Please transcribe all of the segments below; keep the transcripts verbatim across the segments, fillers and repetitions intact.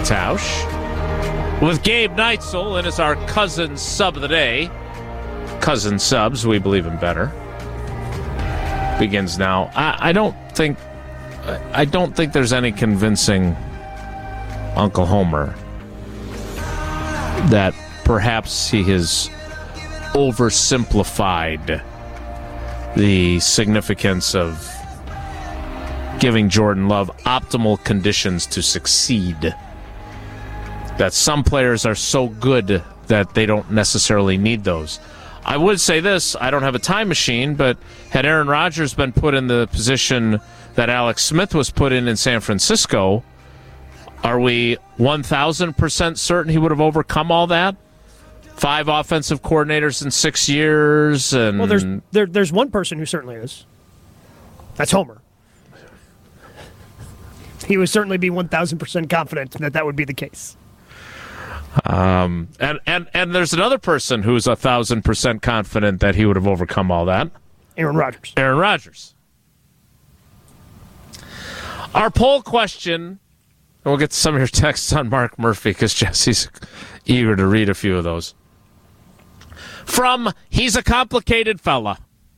Tausch with Gabe Neitzel in as our cousin sub of the day. Cousin subs, we believe in better. Begins now. I, I don't think I don't think there's any convincing Uncle Homer that perhaps he has oversimplified the significance of giving Jordan Love optimal conditions to succeed. That some players are so good that they don't necessarily need those. I would say this, I don't have a time machine, but had Aaron Rodgers been put in the position that Alex Smith was put in in San Francisco, are we one thousand percent certain he would have overcome all that? Five offensive coordinators in six years. And well, there's there, there's one person who certainly is. That's Homer. He would certainly be one thousand percent confident that that would be the case. Um, and, and, and there's another person who's one thousand percent confident that he would have overcome all that. Aaron Rodgers. Aaron Rodgers. Our poll question, and we'll get to some of your texts on Mark Murphy because Jesse's eager to read a few of those. From He's a Complicated Fella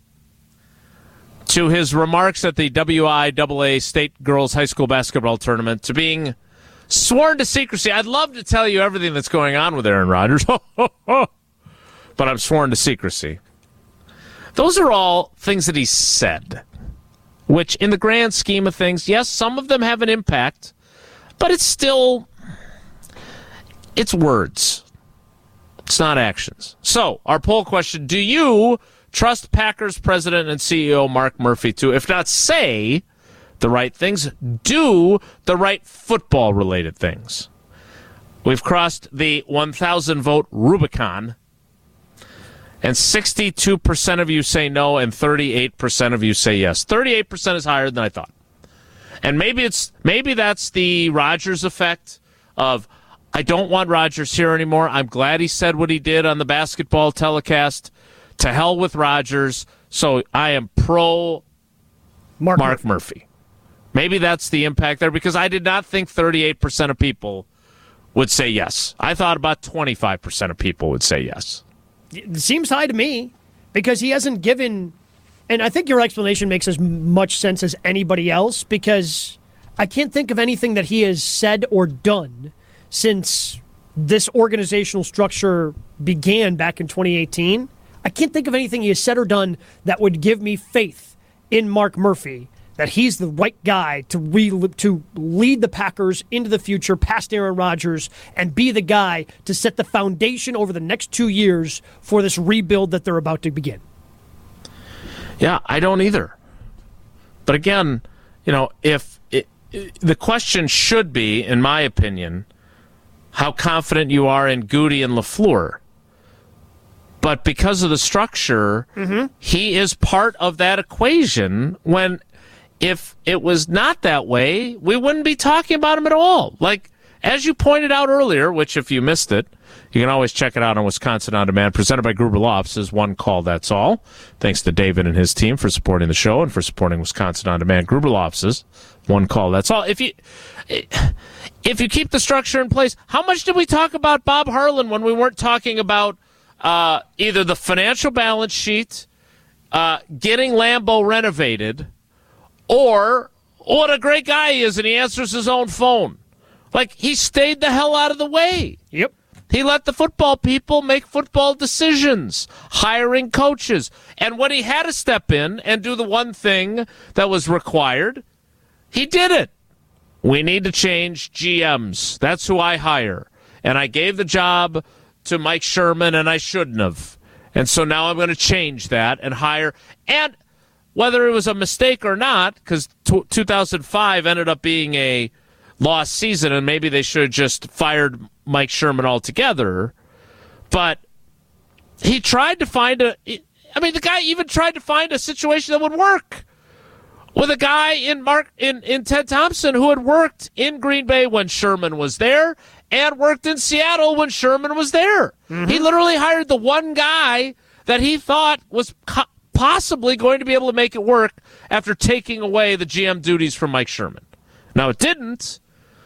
to his remarks at the W I A A State Girls High School Basketball Tournament to being sworn to secrecy. I'd love to tell you everything that's going on with Aaron Rodgers, but I'm sworn to secrecy. Those are all things that he said, which in the grand scheme of things, yes, some of them have an impact, but it's still, it's words. It's not actions. So, our poll question, do you trust Packers president and C E O Mark Murphy to, if not say the right things, do the right football-related things? We've crossed the one thousand vote Rubicon, and sixty-two percent of you say no, and thirty-eight percent of you say yes. thirty-eight percent is higher than I thought. And maybe it's maybe that's the Rodgers effect of, I don't want Rodgers here anymore. I'm glad he said what he did on the basketball telecast. To hell with Rodgers. So I am pro Mark, Mark Murphy. Murphy. Maybe that's the impact there, because I did not think thirty-eight percent of people would say yes. I thought about twenty-five percent of people would say yes. It seems high to me, because he hasn't given, and I think your explanation makes as much sense as anybody else, because I can't think of anything that he has said or done since this organizational structure began back in twenty eighteen. I can't think of anything he has said or done that would give me faith in Mark Murphy that he's the right guy to re- to lead the Packers into the future past Aaron Rodgers and be the guy to set the foundation over the next two years for this rebuild that they're about to begin. Yeah, I don't either. But again, you know, if it, it, the question should be, in my opinion, how confident you are in Goody and LaFleur. But because of the structure, mm-hmm. he is part of that equation when, if it was not that way, we wouldn't be talking about him at all. Like, as you pointed out earlier, which if you missed it, you can always check it out on Wisconsin On Demand, presented by Gruber Law Offices. One call, that's all. Thanks to David and his team for supporting the show and for supporting Wisconsin On Demand. Gruber Law Offices. One call, that's all. If you if you keep the structure in place, how much did we talk about Bob Harlan when we weren't talking about uh, either the financial balance sheet, uh, getting Lambeau renovated, or what a great guy he is and he answers his own phone? Like, he stayed the hell out of the way. Yep. He let the football people make football decisions, hiring coaches. And when he had to step in and do the one thing that was required, he did it. We need to change G Ms. That's who I hire. And I gave the job to Mike Sherman, and I shouldn't have. And so now I'm going to change that and hire. And whether it was a mistake or not, because t- two thousand five ended up being a lost season, and maybe they should have just fired Mike Sherman altogether. But he tried to find a... I mean, the guy even tried to find a situation that would work with a guy in Mark in, in Ted Thompson who had worked in Green Bay when Sherman was there and worked in Seattle when Sherman was there. Mm-hmm. He literally hired the one guy that he thought was co- possibly going to be able to make it work after taking away the G M duties from Mike Sherman. Now, it didn't,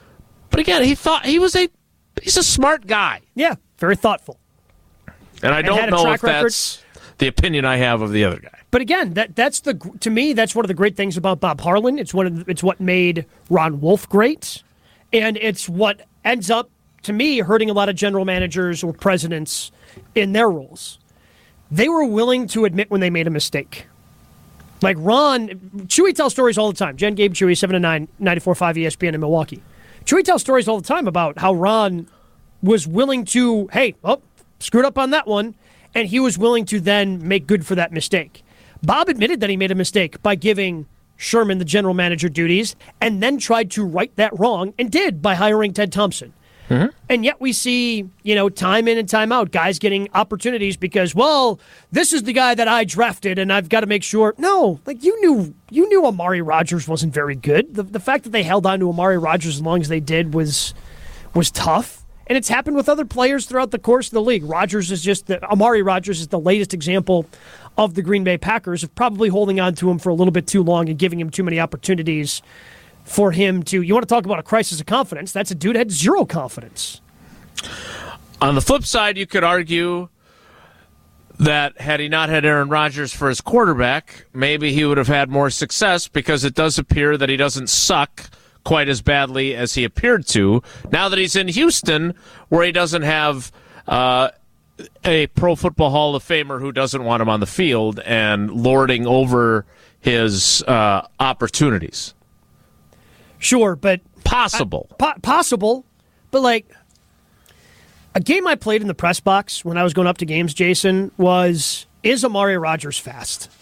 But again, he thought he was a he's a smart guy. Yeah, very thoughtful. And I And don't had a know track if record. that's the opinion I have of the other guy. But again, that that's the to me that's one of the great things about Bob Harlan. It's one of the, it's what made Ron Wolf great, and it's what ends up to me hurting a lot of general managers or presidents in their roles. They were willing to admit when they made a mistake. Like Ron, Chewy tells stories all the time. Jen Gabe Chewy, seven to nine, ninety-four point five E S P N in Milwaukee. Chewy tells stories all the time about how Ron was willing to, hey, oh, screwed up on that one, and he was willing to then make good for that mistake. Bob admitted that he made a mistake by giving Sherman the general manager duties and then tried to right that wrong and did by hiring Ted Thompson. Mm-hmm. And yet we see, you know, time in and time out, guys getting opportunities because, well, this is the guy that I drafted and I've got to make sure. No, like you knew you knew Amari Rodgers wasn't very good. The, the fact that they held on to Amari Rodgers as long as they did was was tough. And it's happened with other players throughout the course of the league. Rodgers is just the Amari Rodgers is the latest example of the Green Bay Packers of probably holding on to him for a little bit too long and giving him too many opportunities for him to, you want to talk about a crisis of confidence, that's a dude that had zero confidence. On the flip side, you could argue that had he not had Aaron Rodgers for his quarterback, maybe he would have had more success because it does appear that he doesn't suck quite as badly as he appeared to. Now that he's in Houston, where he doesn't have uh, a Pro Football Hall of Famer who doesn't want him on the field and lording over his uh, opportunities. Sure, but possible, I, po- possible, but like a game I played in the press box when I was going up to games, Jason, was is Amari Rodgers fast?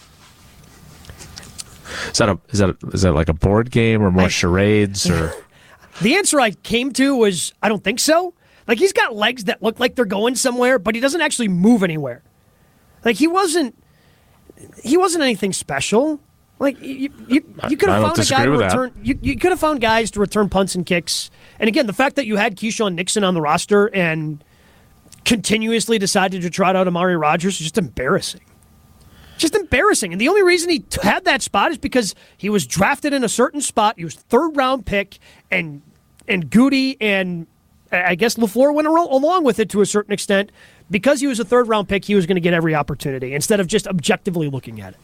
Is that a is that a, is that like a board game or more I, charades or? The answer I came to was I don't think so. Like he's got legs that look like they're going somewhere, but he doesn't actually move anywhere. Like he wasn't he wasn't anything special. Like you, you, you could have found a guy to return. You, you could have found guys to return punts and kicks. And again, the fact that you had Keyshawn Nixon on the roster and continuously decided to trot out Amari Rodgers is just embarrassing. Just embarrassing. And the only reason he had that spot is because he was drafted in a certain spot. He was third round pick, and and Goody and I guess LaFleur went along with it to a certain extent. Because he was a third round pick, he was going to get every opportunity instead of just objectively looking at it.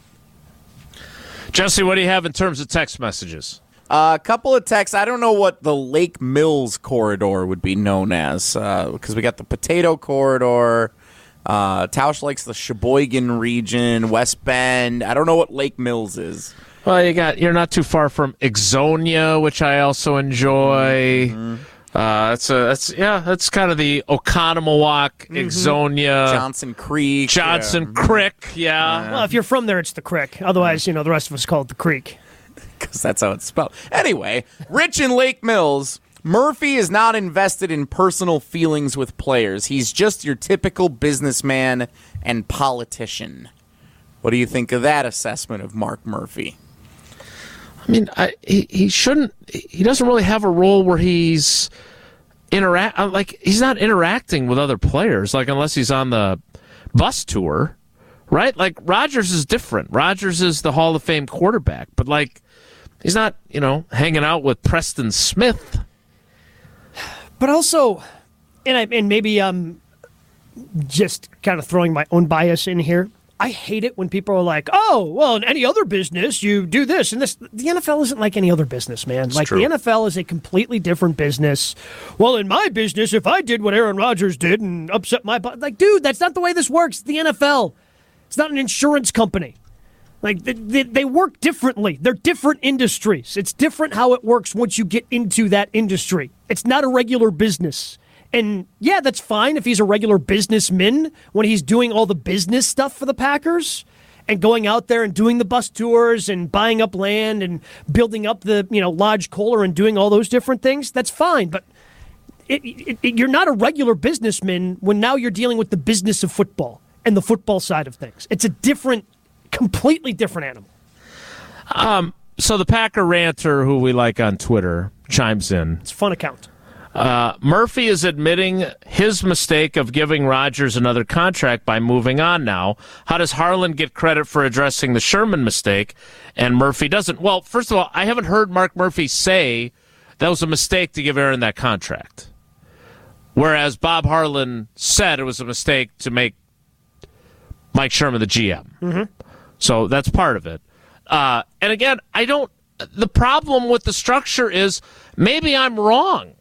Jesse, what do you have in terms of text messages? Uh, a couple of texts. I don't know what the Lake Mills corridor would be known as because uh, we got the Potato Corridor. Uh, Tausch likes the Sheboygan region, West Bend. I don't know what Lake Mills is. Well, you got you're not too far from Ixonia, which I also enjoy. Mm-hmm. Uh, that's a that's yeah, that's kind of the Oconomowoc, mm-hmm. Ixonia, Johnson Creek, Johnson yeah. Creek. Yeah. Well, if you're from there, it's the Creek. Otherwise, you know, the rest of us call it the Creek because that's how it's spelled. Anyway, Rich in Lake Mills. Murphy is not invested in personal feelings with players. He's just your typical businessman and politician. What do you think of that assessment of Mark Murphy? I mean, I, he he shouldn't. He doesn't really have a role where he's interact like he's not interacting with other players, like unless he's on the bus tour, right? Like Rodgers is different. Rodgers is the Hall of Fame quarterback, but like he's not, you know, hanging out with Preston Smith. But also, and I and maybe I'm just kind of throwing my own bias in here. I hate it when people are like, oh, well, in any other business, you do this and this. The N F L isn't like any other business, man. It's like, true. The N F L is a completely different business. Well, in my business, if I did what Aaron Rodgers did and upset my butt, like, dude, that's not the way this works. It's the N F L. It's not an insurance company. Like, they, they, they work differently. They're different industries. It's different how it works once you get into that industry. It's not a regular business. And, yeah, that's fine if he's a regular businessman when he's doing all the business stuff for the Packers and going out there and doing the bus tours and buying up land and building up the, you know, Lodge Kohler and doing all those different things. That's fine. But it, it, it, you're not a regular businessman when now you're dealing with the business of football and the football side of things. It's a different, completely different animal. Um. So the Packer ranter, who we like on Twitter, chimes in. It's a fun account. Uh, Murphy is admitting his mistake of giving Rodgers another contract by moving on now. How does Harlan get credit for addressing the Sherman mistake and Murphy doesn't? Well, first of all, I haven't heard Mark Murphy say that was a mistake to give Aaron that contract. Whereas Bob Harlan said it was a mistake to make Mike Sherman the G M. Mm-hmm. So that's part of it. Uh, and again, I don't. The problem with the structure is maybe I'm wrong.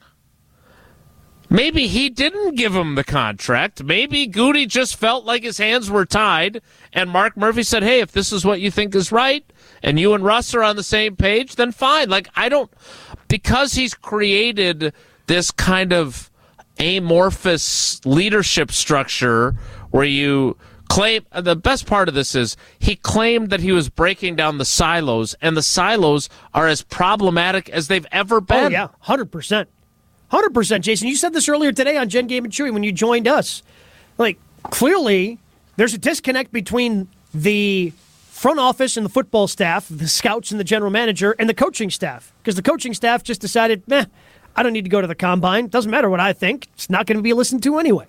Maybe he didn't give him the contract. Maybe Goody just felt like his hands were tied, and Mark Murphy said, hey, if this is what you think is right, and you and Russ are on the same page, then fine. Like, I don't, because he's created this kind of amorphous leadership structure where you claim, the best part of this is he claimed that he was breaking down the silos, and the silos are as problematic as they've ever been. Oh, yeah, one hundred percent. one hundred percent, Jason. You said this earlier today on Jen, Game, and Chewy when you joined us. Like, clearly, there's a disconnect between the front office and the football staff, the scouts and the general manager, and the coaching staff. Because the coaching staff just decided, meh, I don't need to go to the combine. Doesn't matter what I think. It's not going to be listened to anyway.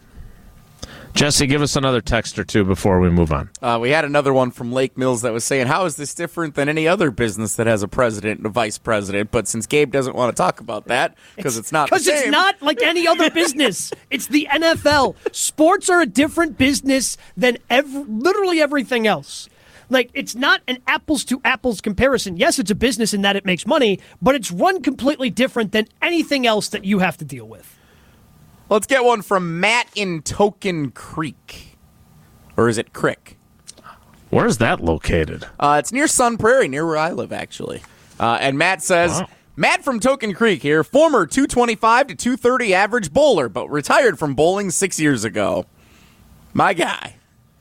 Jesse, give us another text or two before we move on. Uh, we had another one from Lake Mills that was saying, how is this different than any other business that has a president and a vice president? But since Gabe doesn't want to talk about that because it's, it's not the same. Because it's not like any other business. It's the N F L. Sports are a different business than ev- literally everything else. Like, it's not an apples-to-apples comparison. Yes, it's a business in that it makes money, but it's run completely different than anything else that you have to deal with. Let's get one from Matt in Token Creek. Or is it Crick? Where is that located? Uh, it's near Sun Prairie, near where I live, actually. Uh, and Matt says, wow. Matt from Token Creek here, former two twenty-five to two thirty average bowler, but retired from bowling six years ago. My guy.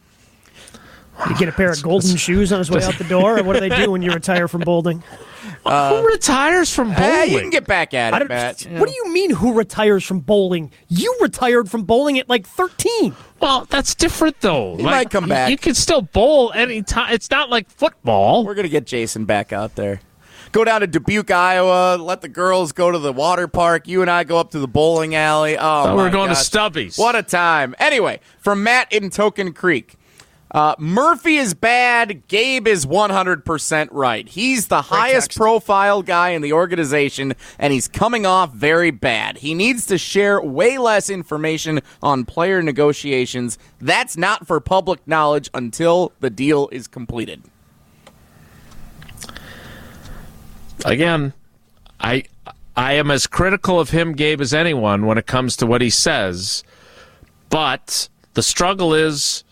You get a pair of golden shoes on his way out the door, or what do they do when you retire from bowling? Uh, who retires from bowling? Eh, you can get back at it, Matt. What do you mean, who retires from bowling? You retired from bowling at like thirteen. Well, that's different, though. He might come back. You can still bowl any time. It's not like football. We're going to get Jason back out there. Go down to Dubuque, Iowa. Let the girls go to the water park. You and I go up to the bowling alley. Oh, so my we're going gosh. to Stubby's. What a time. Anyway, from Matt in Token Creek. Uh, Murphy is bad. Gabe is one hundred percent right. He's the Great highest text. profile guy in the organization, and he's coming off very bad. He needs to share way less information on player negotiations. That's not for public knowledge until the deal is completed. Again, I I am as critical of him, Gabe, as anyone when it comes to what he says. But the struggle is,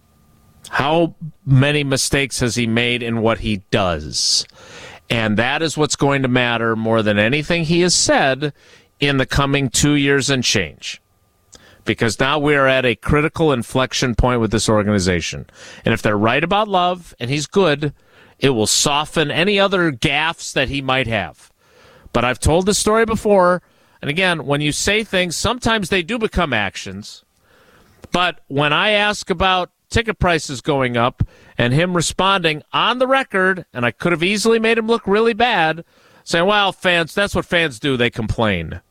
how many mistakes has he made in what he does? And that is what's going to matter more than anything he has said in the coming two years and change. Because now we are at a critical inflection point with this organization. And if they're right about Love, and he's good, it will soften any other gaffes that he might have. But I've told this story before, and again, when you say things, sometimes they do become actions. But when I ask about ticket prices going up and him responding on the record, and I could have easily made him look really bad, saying, well, fans, that's what fans do, they complain.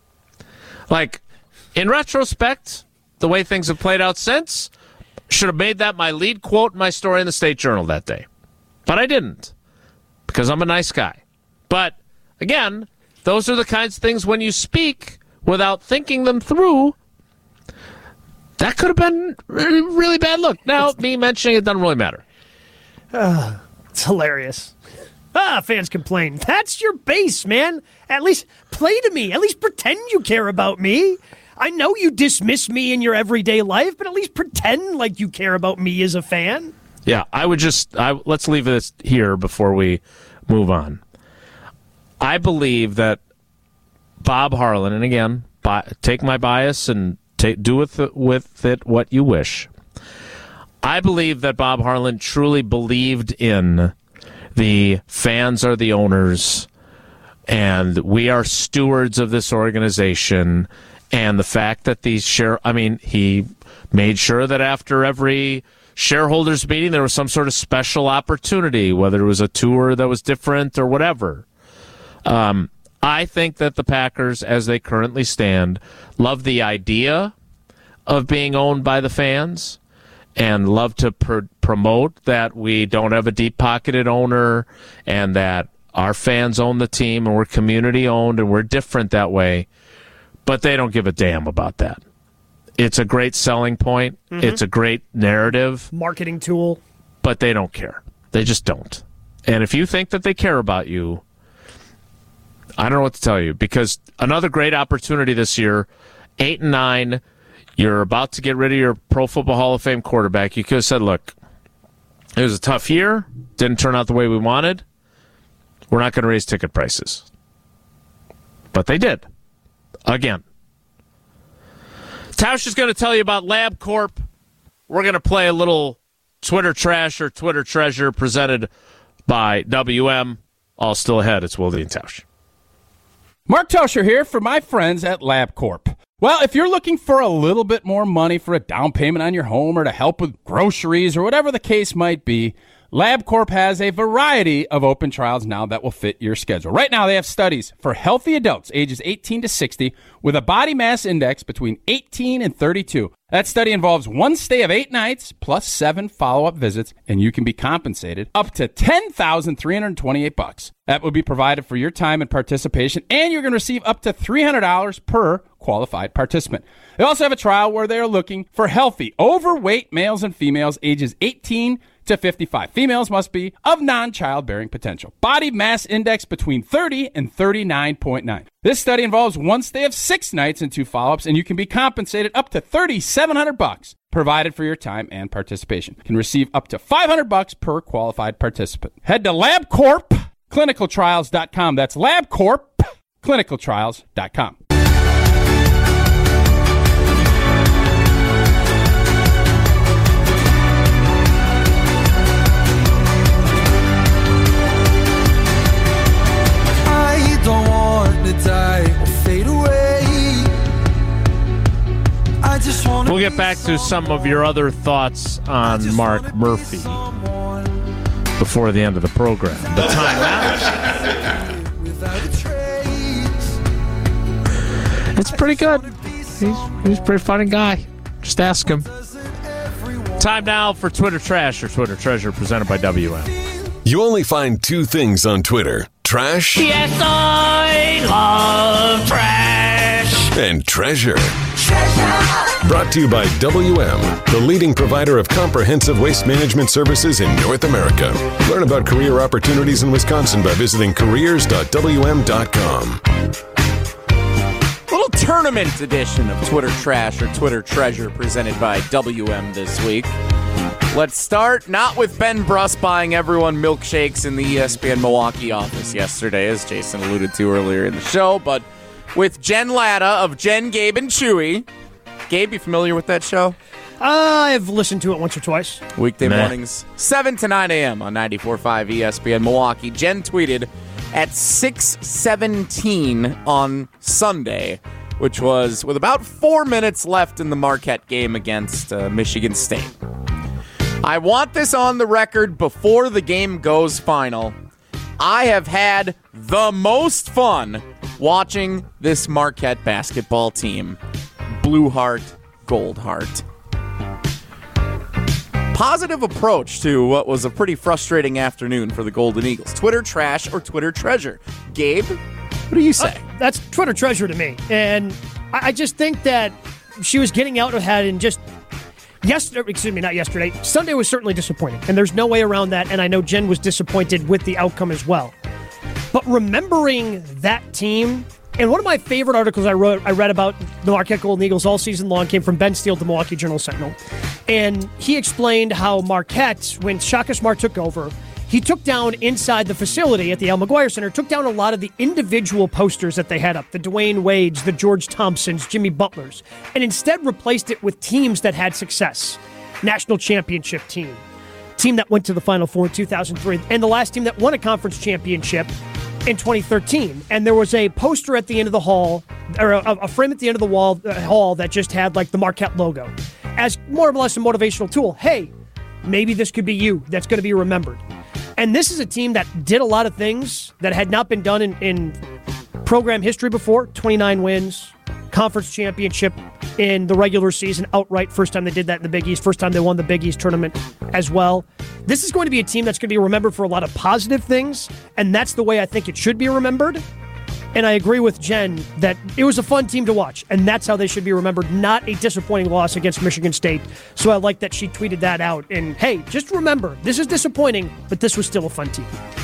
Like, in retrospect, the way things have played out since, should have made that my lead quote in my story in the State Journal that day. But I didn't, because I'm a nice guy. But, again, those are the kinds of things when you speak without thinking them through, that could have been a really bad look. Now, me mentioning it doesn't really matter. Uh, it's hilarious. Ah, fans complain. That's your base, man. At least play to me. At least pretend you care about me. I know you dismiss me in your everyday life, but at least pretend like you care about me as a fan. Yeah, I would just, I, let's leave this here before we move on. I believe that Bob Harlan, and again, bi- take my bias and take, do with it, with it what you wish. I believe that Bob Harlan truly believed in the fans are the owners, and we are stewards of this organization, and the fact that these share, I mean, he made sure that after every shareholders meeting there was some sort of special opportunity, whether it was a tour that was different or whatever. Um, I think that the Packers, as they currently stand, love the idea of being owned by the fans and love to pr- promote that we don't have a deep-pocketed owner and that Our fans own the team, and we're community-owned, and we're different that way. But they don't give a damn about that. It's a great selling point. Mm-hmm. It's a great narrative. Marketing tool. But they don't care. They just don't. And if you think that they care about you, I don't know what to tell you. Because another great opportunity this year, eight and nine, you're about to get rid of your Pro Football Hall of Fame quarterback. You could have said, look, it was a tough year. Didn't turn out the way we wanted. We're not going to raise ticket prices. But they did. Again. Tausch is going to tell you about LabCorp. We're going to play a little Twitter trash or Twitter treasure presented by W M. All still ahead. It's Wilde and Tausch. Mark Tauscher here for my friends at LabCorp. Well, if you're looking for a little bit more money for a down payment on your home or to help with groceries or whatever the case might be, LabCorp has a variety of open trials now that will fit your schedule. Right now, they have studies for healthy adults ages eighteen to sixty with a body mass index between eighteen and thirty-two. That study involves one stay of eight nights plus seven follow-up visits, and you can be compensated up to ten thousand three hundred twenty-eight bucks. That will be provided for your time and participation, and you're going to receive up to three hundred dollars per qualified participant. They also have a trial where they are looking for healthy, overweight males and females ages eighteen to fifty-five. Females must be of non-childbearing potential. Body mass index between thirty and thirty-nine point nine. This study involves one stay of six nights and two follow-ups, and you can be compensated up to thirty-seven hundred bucks provided for your time and participation. You can receive up to five hundred bucks per qualified participant. Head to LabCorp Clinical Trials dot com. That's LabCorp Clinical Trials dot com. Don't want to die or fade away. I just want We'll get back to some of your other thoughts on Mark Murphy before the end of the program. The time now. It's pretty good. He's, he's a pretty funny guy. Just ask him. Time now for Twitter Trash or Twitter Treasure presented by W M. You only find two things on Twitter. Trash. Yes, I love trash. And treasure. Treasure. Brought to you by W M, the leading provider of comprehensive waste management services in North America. Learn about career opportunities in Wisconsin by visiting careers dot w m dot com. Little tournament edition of Twitter Trash or Twitter Treasure presented by W M this week. Let's start not with Ben Bruss buying everyone milkshakes in the E S P N Milwaukee office yesterday, as Jason alluded to earlier in the show, but with Jen Latta of Jen, Gabe, and Chewy. Gabe, you familiar with that show? Uh, I've listened to it once or twice. Weekday Meh. mornings, seven to nine a.m. on ninety-four point five E S P N Milwaukee. Jen tweeted at six seventeen on Sunday, which was with about four minutes left in the Marquette game against uh, Michigan State. I want this on the record before the game goes final. I have had the most fun watching this Marquette basketball team. Blue heart, gold heart. Positive approach to what was a pretty frustrating afternoon for the Golden Eagles. Twitter Trash or Twitter Treasure? Gabe, what do you say? Uh, that's Twitter Treasure to me. And I, I just think that she was getting out ahead and just... Yesterday, excuse me, not yesterday. Sunday was certainly disappointing, and there's no way around that, and I know Jen was disappointed with the outcome as well. But remembering that team, and one of my favorite articles I wrote, I read about the Marquette Golden Eagles all season long came from Ben Steele, the Milwaukee Journal-Sentinel, and he explained how Marquette, when Shaka Smart took over, he took down inside the facility at the Al McGuire Center, took down a lot of the individual posters that they had up, the Dwayne Wades, the George Thompsons, Jimmy Butlers, and instead replaced it with teams that had success. National championship team, team that went to the Final Four in two thousand three, and the last team that won a conference championship in twenty thirteen. And there was a poster at the end of the hall, or a, a frame at the end of the wall uh, hall that just had like the Marquette logo as more or less a motivational tool. Hey, maybe this could be you that's going to be remembered. And this is a team that did a lot of things that had not been done in, in program history before. twenty-nine wins, conference championship in the regular season outright. First time they did that in the Big East. First time they won the Big East tournament as well. This is going to be a team that's going to be remembered for a lot of positive things, and that's the way I think it should be remembered. And I agree with Jen that it was a fun team to watch, and that's how they should be remembered, not a disappointing loss against Michigan State. So I like that she tweeted that out. And, hey, just remember, this is disappointing, but this was still a fun team.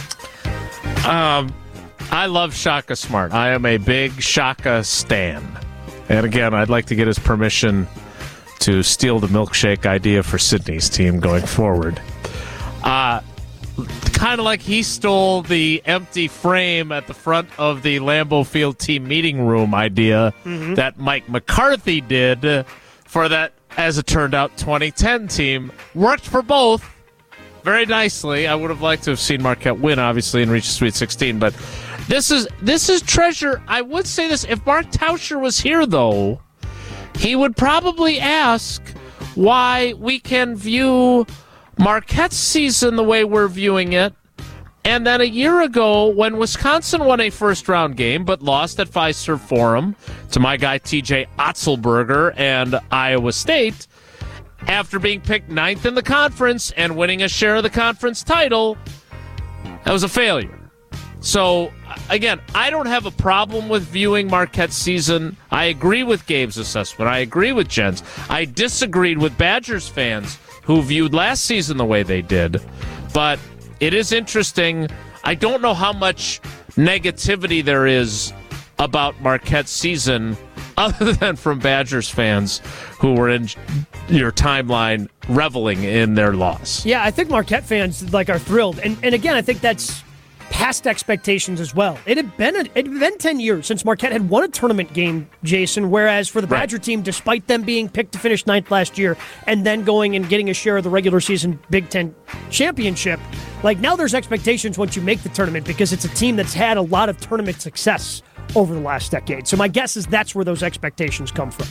Um, I love Shaka Smart. I am a big Shaka stan. And, again, I'd like to get his permission to steal the milkshake idea for Sydney's team going forward. Uh Kind of like he stole the empty frame at the front of the Lambeau Field team meeting room idea mm-hmm. that Mike McCarthy did for that, as it turned out, twenty ten team. Worked for both very nicely. I would have liked to have seen Marquette win, obviously, and reach the Sweet sixteen. But this is this is treasure. I would say this. If Mark Tauscher was here, though, he would probably ask why we can view Marquette's season the way we're viewing it, and then a year ago when Wisconsin won a first-round game but lost at Fiserv Forum to my guy T J Otzelberger and Iowa State, after being picked ninth in the conference and winning a share of the conference title, that was a failure. So, again, I don't have a problem with viewing Marquette's season. I agree with Gabe's assessment. I agree with Jen's. I disagreed with Badgers fans who viewed last season the way they did. But it is interesting. I don't know how much negativity there is about Marquette's season other than from Badgers fans who were in your timeline reveling in their loss. Yeah, I think Marquette fans like are thrilled. And and again, I think that's past expectations as well. It had been a, it had been ten years since Marquette had won a tournament game, Jason, whereas for the Badger right. team, despite them being picked to finish ninth last year and then going and getting a share of the regular season Big Ten championship, like now there's expectations once you make the tournament because it's a team that's had a lot of tournament success over the last decade. So my guess is that's where those expectations come from.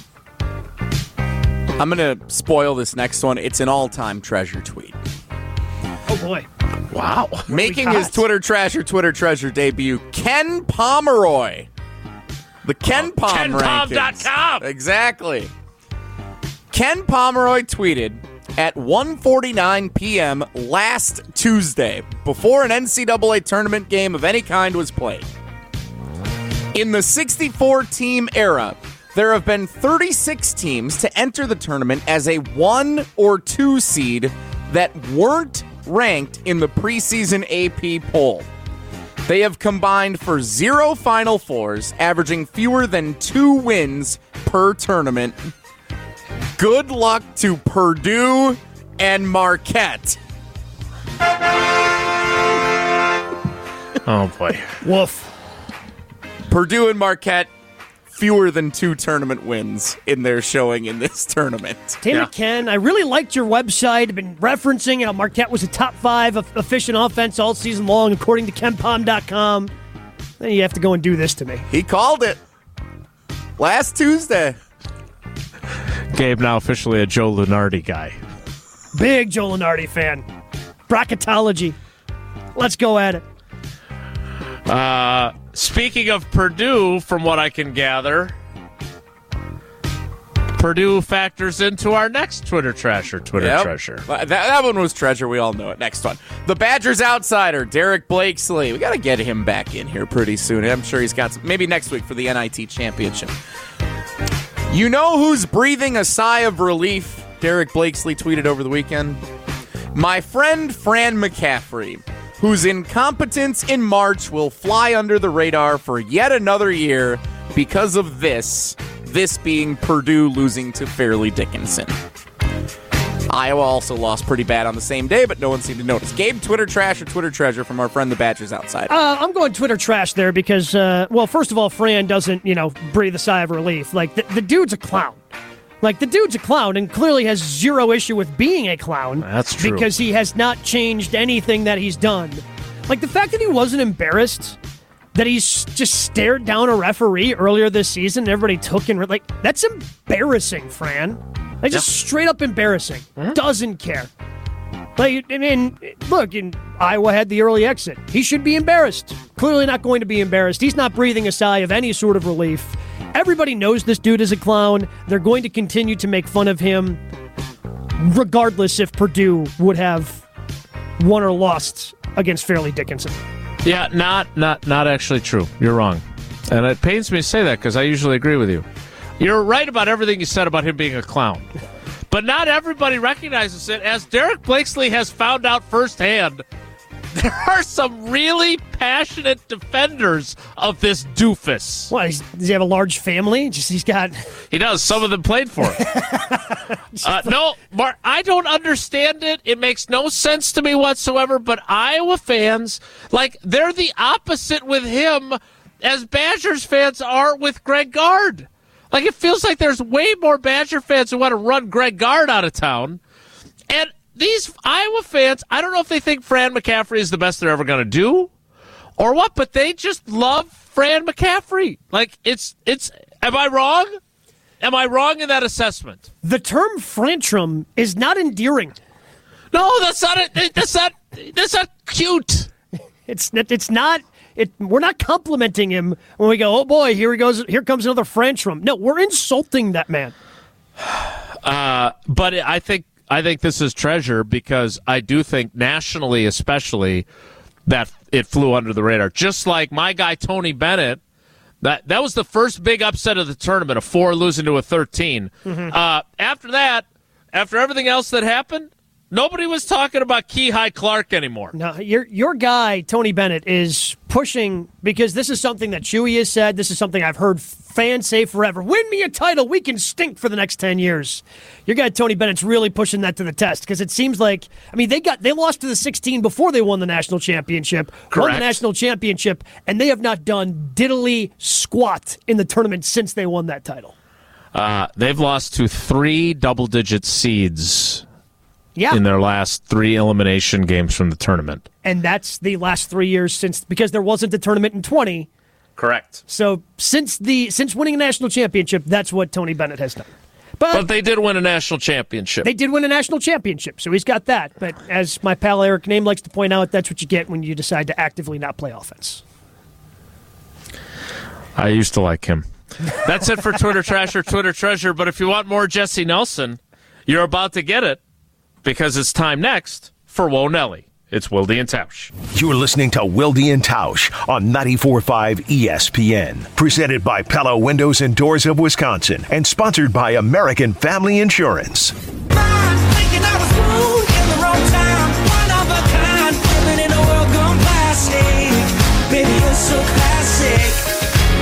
I'm going to spoil this next one. It's an all-time treasure tweet. Oh, boy. Wow. Making his Twitter Trash or Twitter Treasure debut, Ken Pomeroy. The Ken oh, Pom Ken Pom dot com. Exactly. Ken Pomeroy tweeted at one forty-nine p.m. last Tuesday, before an N C double A tournament game of any kind was played. In the sixty-four team era, there have been thirty-six teams to enter the tournament as a one or two seed that weren't ranked in the preseason A P poll. They have combined for zero Final Fours, averaging fewer than two wins per tournament. Good luck to Purdue and Marquette. Oh, boy. Woof. Purdue and Marquette, fewer than two tournament wins in their showing in this tournament. Damn Yeah. it, Ken. I really liked your website. I've been referencing how Marquette was a top five of efficient offense all season long, according to Ken Pom dot com. Then you have to go and do this to me. He called it last Tuesday. Gabe, now officially a Joe Lunardi guy. Big Joe Lunardi fan. Bracketology. Let's go at it. Uh, speaking of Purdue, from what I can gather, Purdue factors into our next Twitter Trash or Twitter Yep. Treasure. That, that one was treasure. We all know it. Next one. The Badgers outsider, Derek Blakesley. We got to get him back in here pretty soon. I'm sure he's got some, maybe next week for the N I T championship. You know who's breathing a sigh of relief? Derek Blakesley tweeted over the weekend. My friend Fran McCaffrey, whose incompetence in March will fly under the radar for yet another year because of this, this being Purdue losing to Fairleigh Dickinson. Iowa also lost pretty bad on the same day, but no one seemed to notice. Gabe, Twitter Trash or Twitter Treasure from our friend the Badgers outside? Uh, I'm going Twitter Trash there because, uh, well, first of all, Fran doesn't, you know, breathe a sigh of relief. Like, the, the dude's a clown. Like, the dude's a clown and clearly has zero issue with being a clown. That's true. Because he has not changed anything that he's done. Like, the fact that he wasn't embarrassed, that he's just stared down a referee earlier this season and everybody took and, like, that's embarrassing, Fran. Like, just yep. straight up embarrassing. Mm-hmm. Doesn't care. Like, I mean, look, in Iowa had the early exit. He should be embarrassed. Clearly not going to be embarrassed. He's not breathing a sigh of any sort of relief. Everybody knows this dude is a clown. They're going to continue to make fun of him, regardless if Purdue would have won or lost against Fairleigh Dickinson. Yeah, not not not actually true. You're wrong. And it pains me to say that because I usually agree with you. You're right about everything you said about him being a clown. But not everybody recognizes it. As Derek Blakesley has found out firsthand, there are some really passionate defenders of this doofus. What, he's, does he have a large family? Just he's got... He does. Some of them played for him. uh, no, Mark, I don't understand it. It makes no sense to me whatsoever. But Iowa fans, like, they're the opposite with him as Badgers fans are with Greg Gard. Like, it feels like there's way more Badger fans who want to run Greg Gard out of town. And these Iowa fans, I don't know if they think Fran McCaffrey is the best they're ever going to do or what, but they just love Fran McCaffrey. Like, it's, it's, am I wrong? Am I wrong in that assessment? The term Frantrum is not endearing. No, that's not it. That's not, that's not cute. It's, it's not... It, we're not complimenting him when we go, oh boy, here he goes, here comes another Frantrum. No, we're insulting that man. Uh, but I think I think this is treasure because I do think nationally, especially, that it flew under the radar. Just like my guy Tony Bennett, that that was the first big upset of the tournament, a four losing to a thirteen. Mm-hmm. Uh, after that, after everything else that happened, nobody was talking about Kihei Clark anymore. No, your your guy, Tony Bennett, is pushing, because this is something that Chewy has said. This is something I've heard fans say forever. Win me a title, we can stink for the next ten years. Your guy, Tony Bennett's really pushing that to the test, because it seems like, I mean, they got they lost to the sixteen before they won the national championship. Correct. Won the national championship, and they have not done diddly squat in the tournament since they won that title. Uh, they've lost to three double-digit seeds. Yeah. In their last three elimination games from the tournament. And that's the last three years since, because there wasn't a tournament in twenty. Correct. So since the since winning a national championship, that's what Tony Bennett has done. But, but they did win a national championship. They did win a national championship, so he's got that. But as my pal Eric Name likes to point out, that's what you get when you decide to actively not play offense. I used to like him. That's it for Twitter Trash or Twitter Treasure. But if you want more Jesse Nelson, you're about to get it. Because it's time next for Whoa Nelly. It's Wilde and Tausch. You're listening to Wilde and Tausch on ninety-four point five E S P N. Presented by Pella Windows and Doors of Wisconsin. And sponsored by American Family Insurance. Baby, you're so classic.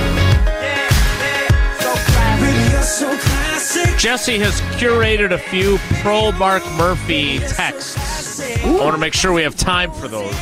Baby, you're so classic. Jesse has curated a few pro Mark Murphy texts. I want to make sure we have time for those.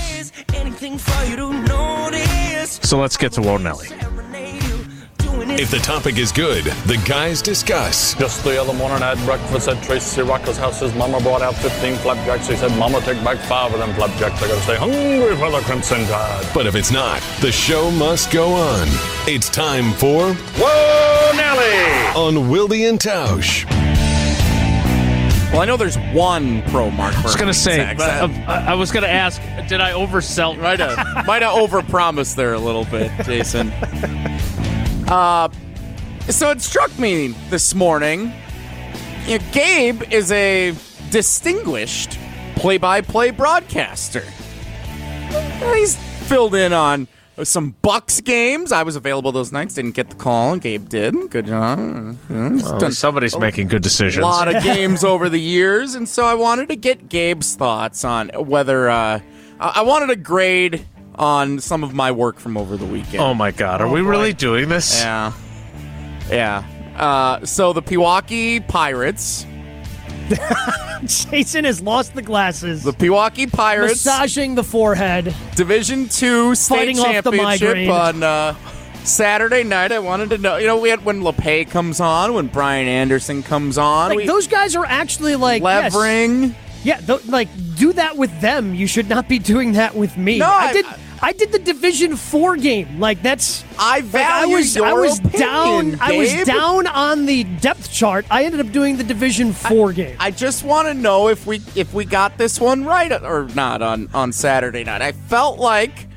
So let's get to Whoa Nelly. If the topic is good, the guys discuss. Just the other morning I had breakfast at Tracy Rocker's house. His mama brought out fifteen flapjacks. He said, Mama, take back five of them flapjacks. I gotta stay hungry for the Crimson Tide. But if it's not, the show must go on. It's time for Whoa, Nelly! On Wilde and Tausch. Well, I know there's one pro Mark Murphy. I was going to say, text. uh, I was going to ask, did I oversell? Might have, might have overpromised there a little bit, Jason. Uh, so it struck me this morning, you know, Gabe is a distinguished play-by-play broadcaster. He's filled in on some Bucks games. I was available those nights, didn't get the call, and Gabe did. Good job. Well, somebody's a, making good decisions. A lot of games over the years, and so I wanted to get Gabe's thoughts on whether uh, I wanted a grade on some of my work from over the weekend. Oh my God, are oh we boy. really doing this? Yeah. Yeah. Uh, so the Pewaukee Pirates. Jason has lost the glasses. The Pewaukee Pirates. Massaging the forehead. Division two state championship on uh, Saturday night. I wanted to know, you know, we had when LePay comes on, when Brian Anderson comes on. Like, we, those guys are actually like Levering. Yes. Yeah, th- like do that with them. You should not be doing that with me. No, I, I did. I, I did the Division Four game. Like that's. I value like, I was, your I was opinion, down. Gabe. I was down on the depth chart. I ended up doing the Division Four I, game. I just want to know if we if we got this one right or not on, on Saturday night. I felt like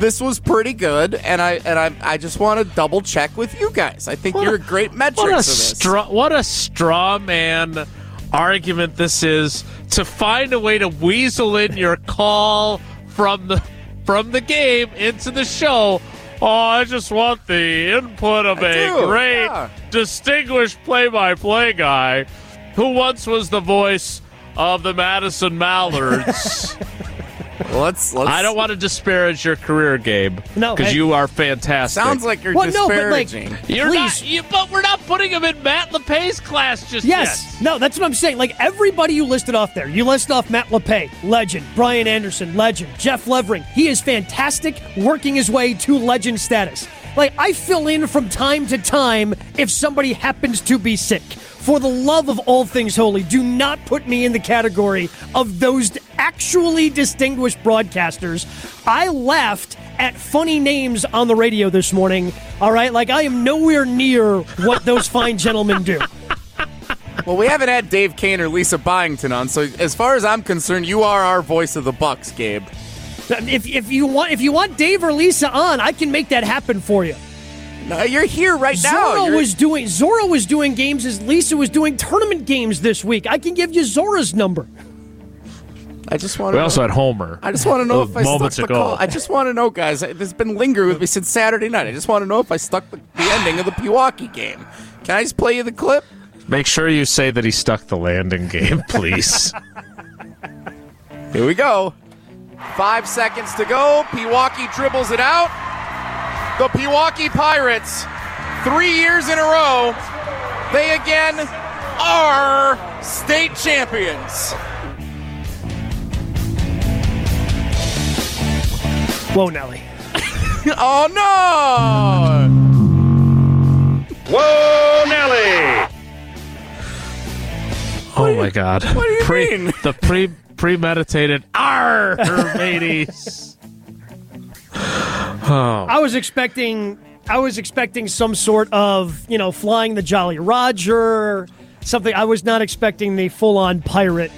this was pretty good, and I and I I just want to double check with you guys. I think What you're a- a great metrics What a of this. straw, what a straw man argument this is to find a way to weasel in your call from the from the game into the show. Oh, I just want the input of I a do, great, yeah. distinguished play-by-play guy who once was the voice of the Madison Mallards. let's let's. I don't want to disparage your career, Gabe. No, because hey. you are fantastic. Sounds like you're Well, no, but, like, disparaging. you're please. not. You, but we're not putting him in Matt LePay's class just Yes. yet. No, that's what I'm saying. Like, everybody you listed off there, you listed off Matt LePay, legend. Brian Anderson, legend. Jeff Levering, he is fantastic, working his way to legend status. Like, I fill in from time to time if somebody happens to be sick. For the love of all things holy, do not put me in the category of those actually distinguished broadcasters. I laughed at funny names on the radio this morning, all right? Like, I am nowhere near what those fine gentlemen do. Well, we haven't had Dave Kane or Lisa Byington on, so as far as I'm concerned, you are our voice of the Bucks, Gabe. If, if you want if you want Dave or Lisa on, I can make that happen for you. No, you're here right now. Zorro You're- was doing Zorro was doing games as Lisa was doing tournament games this week. I can give you Zora's number. I just want We to. also had Homer. I just want to know if I stuck moments the ago. call. I just want to know, guys. This has been lingering with me since Saturday night. I just want to know if I stuck the, the ending of the Pewaukee game. Can I just play you the clip? Make sure you say that he stuck the landing game, please. Here we go. Five seconds to go. Pewaukee dribbles it out. The Pewaukee Pirates, three years in a row, they again are state champions. Whoa, Nelly. Oh, no! Whoa, Nelly! Oh my God! what do you pre, mean? The pre premeditated R, mateys. I was expecting I was expecting some sort of, you know, flying the Jolly Roger, something. I was not expecting the full-on pirate.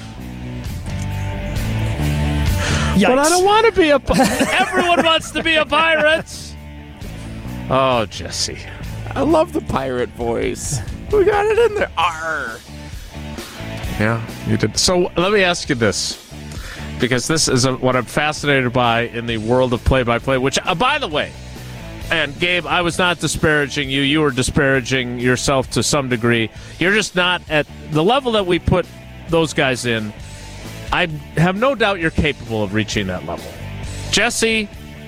Yikes. But I don't want to be a. pi- Everyone wants to be a pirate. Oh, Jesse. I love the pirate voice. We got it in there. Arr. Yeah, you did. So let me ask you this, because this is a, what I'm fascinated by in the world of play-by-play, which, uh, by the way, and Gabe, I was not disparaging you. You were disparaging yourself to some degree. You're just not at the level that we put those guys in. I have no doubt you're capable of reaching that level. Jesse,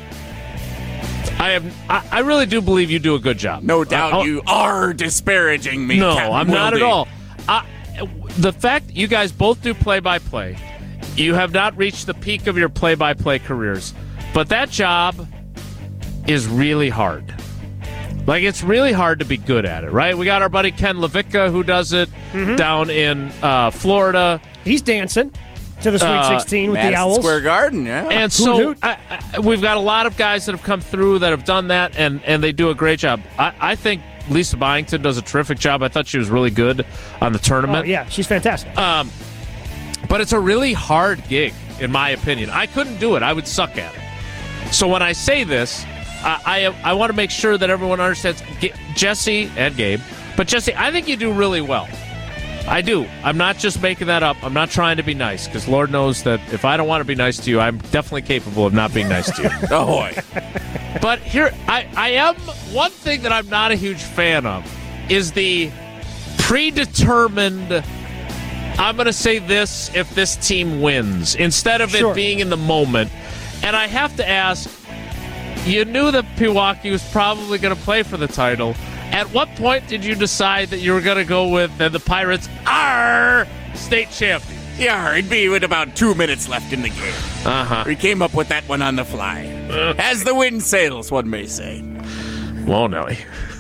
I have. I, I really do believe you do a good job. No doubt I'll- you are disparaging me. No, Captain I'm not at Wilde. all. I, the fact you guys both do play-by-play, you have not reached the peak of your play-by-play careers, but that job is really hard. Like, it's really hard to be good at it, right? We got our buddy Ken Levicka who does it down in uh, Florida. He's dancing to the Sweet Uh, sixteen with Madison the Owls. Square Garden, yeah. And Hoot, so hoot. I, I, we've got a lot of guys that have come through that have done that, and, and they do a great job. I, I think Lisa Byington does a terrific job. I thought she was really good on the Oh, tournament. yeah, she's fantastic. Um, but it's a really hard gig, in my opinion. I couldn't do it. I would suck at it. So when I say this, I I, I want to make sure that everyone understands. G- Jesse and Gabe, but Jesse, I think you do really well. I do. I'm not just making that up. I'm not trying to be nice, because Lord knows that if I don't want to be nice to you, I'm definitely capable of not being nice to you. Oh, boy. But here, I, I am, one thing that I'm not a huge fan of is the predetermined, I'm going to say this if this team wins, instead of Sure. it being in the moment. And I have to ask, you knew that Pewaukee was probably going to play for the title. At what point did you decide that you were going to go with uh, the Pirates are state champions? Yeah, it'd be with about two minutes left in the game. Uh-huh. We came up with that one on the fly. As the wind sails, one may say. Whoa, Nelly.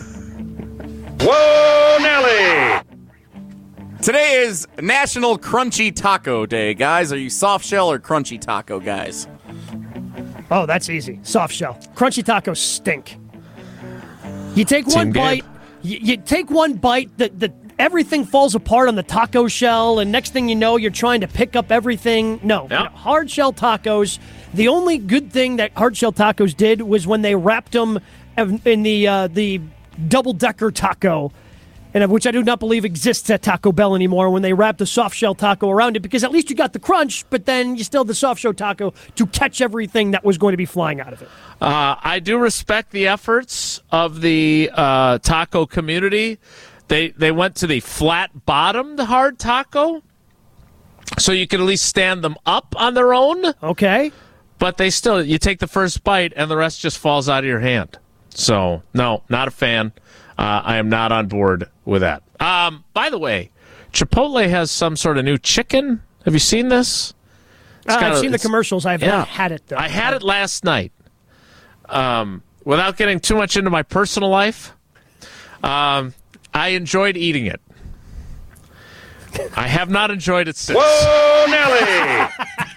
Whoa, Nelly! Today is National Crunchy Taco Day, guys. Are you soft shell or crunchy taco guys? Oh, that's easy. Soft shell. Crunchy tacos stink. You take Team one Gabe. bite. You, you take one bite. The, the everything falls apart on the taco shell, and next thing you know, you're trying to pick up everything. No, Yep. hard shell tacos. The only good thing that hard shell tacos did was when they wrapped them in the uh, the double decker taco, and which I do not believe exists at Taco Bell anymore. When they wrapped the soft shell taco around it, because at least you got the crunch, but then you still had the soft shell taco to catch everything that was going to be flying out of it. Uh, I do respect the efforts of the uh, taco community. They they went to the flat-bottomed hard taco, so you could at least stand them up on their own. Okay. But they still, you take the first bite, and the rest just falls out of your hand. So, no, not a fan. Uh, I am not on board with that. Um, by the way, Chipotle has some sort of new chicken. Have you seen this? Uh, kinda, I've seen the commercials. I've yeah. not had it, though. I had it last night. Um, without getting too much into my personal life, um, I enjoyed eating it. I have not enjoyed it since. Whoa, Nelly!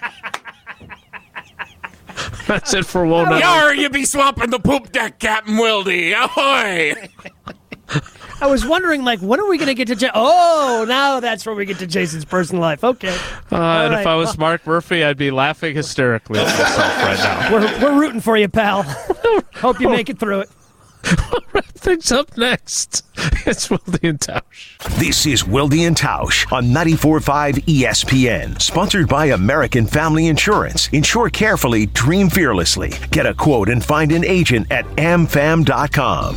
That's it for Whoa, Nelly. Yar, you be swamping the poop deck, Captain Wildy. Ahoy! I was wondering, like, when are we going to get to... Ja- oh, now that's where we get to Jason's personal life. Okay. Uh, and right. if I was Mark Murphy, I'd be laughing hysterically at myself right now. We're, we're rooting for you, pal. Hope you make it through it. Wrap things up next. It's Wildy and Tausch. This is Wildy and Tausch on ninety-four point five E S P N. Sponsored by American Family Insurance. Insure carefully, dream fearlessly. Get a quote and find an agent at a m fam dot com.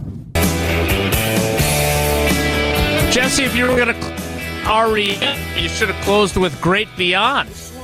Jesse, if you were going to already, you should have closed with Great Beyond.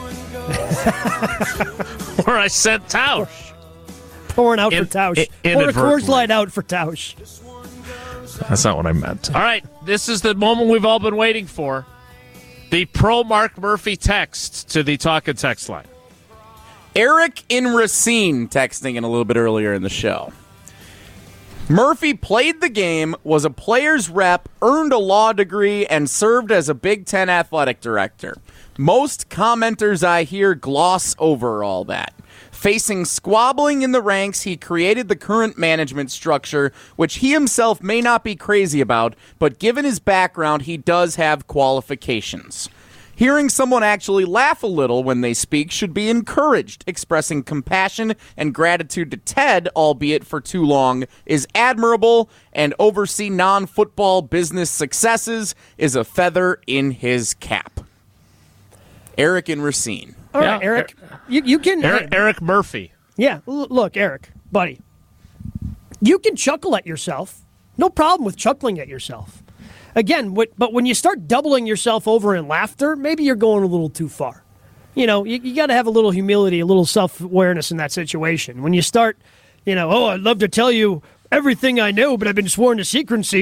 Where I sent Tausch. Pouring out In- for Tausch. in- Pour a Coors inadvertently. Light out for Tausch. That's not what I meant. All right, this is the moment we've all been waiting for. The pro Mark Murphy text to the talk and text line. Eric in Racine texting in a little bit earlier in the show. Murphy played the game, was a player's rep, earned a law degree, and served as a Big Ten athletic director. Most commenters I hear gloss over all that. Facing squabbling in the ranks, he created the current management structure, which he himself may not be crazy about, but given his background, he does have qualifications. Hearing someone actually laugh a little when they speak should be encouraged. Expressing compassion and gratitude to Ted, albeit for too long, is admirable, and oversee non-football business successes is a feather in his cap. Eric in Racine. All right, Yeah. Eric. You, you can... Eric, Eric Murphy. Yeah, l- look, Eric, buddy. You can chuckle at yourself. No problem with chuckling at yourself. Again, what, but when you start doubling yourself over in laughter, maybe you're going a little too far. You know, you, you got to have a little humility, a little self-awareness in that situation. When you start, you know, oh, I'd love to tell you everything I know, but I've been sworn to secrecy.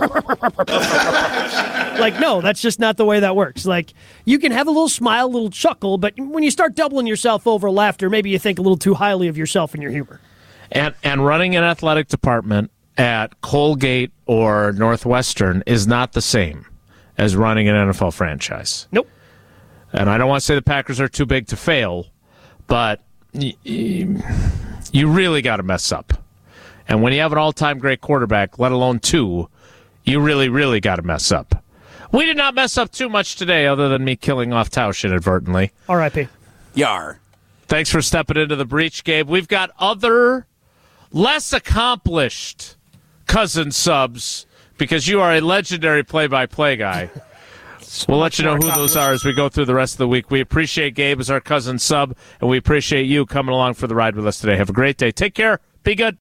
Like, no, that's just not the way that works. Like, you can have a little smile, a little chuckle, but when you start doubling yourself over laughter, maybe you think a little too highly of yourself and your humor. And, and running an athletic department at Colgate or Northwestern is not the same as running an N F L franchise. Nope. And I don't want to say the Packers are too big to fail, but y- y- you really got to mess up. And when you have an all-time great quarterback, let alone two, you really, really got to mess up. We did not mess up too much today other than me killing off Tausch inadvertently. R I P Yar. Thanks for stepping into the breach, Gabe. We've got other less accomplished cousin subs because you are a legendary play-by-play guy. We'll let you know who those are as we go through the rest of the week. We appreciate Gabe as our cousin sub, and we appreciate you coming along for the ride with us today. Have a great day. Take care. Be good.